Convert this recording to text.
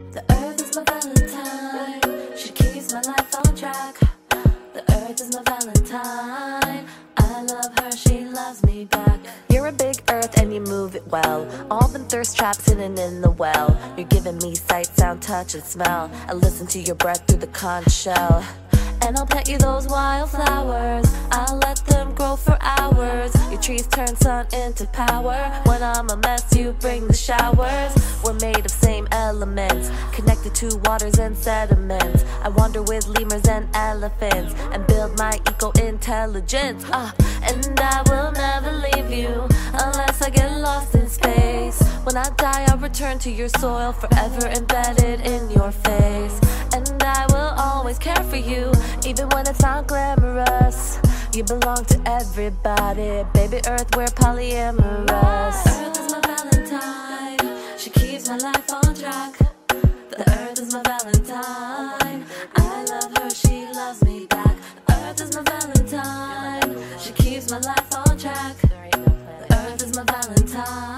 The earth is my valentine. She keeps my life on track. The earth is my valentine. I love her, she loves me back. You're a big earth and you move it well. All them thirst traps hidden in the well. You're giving me sight, sound, touch, and smell. I listen to your breath through the conch shell. And I'll pet you those wildflowers. I'll let them grow for hours. Your trees turn sun into power. When I'm a mess, you bring the showers. We're made of same elements, connected to waters and sediments. I wander with lemurs and elephants and build my eco-intelligence. And I will never leave you unless I get lost in space. When I die, I'll return to your soil, forever embedded in your face. And I will always care for you, even when it's not glamorous. You belong to everybody, baby earth, we're polyamorous. The earth is my valentine. She keeps my life on track. The earth is my valentine. I love her, she loves me back. The earth is my valentine. She keeps my life on track. The earth is my valentine.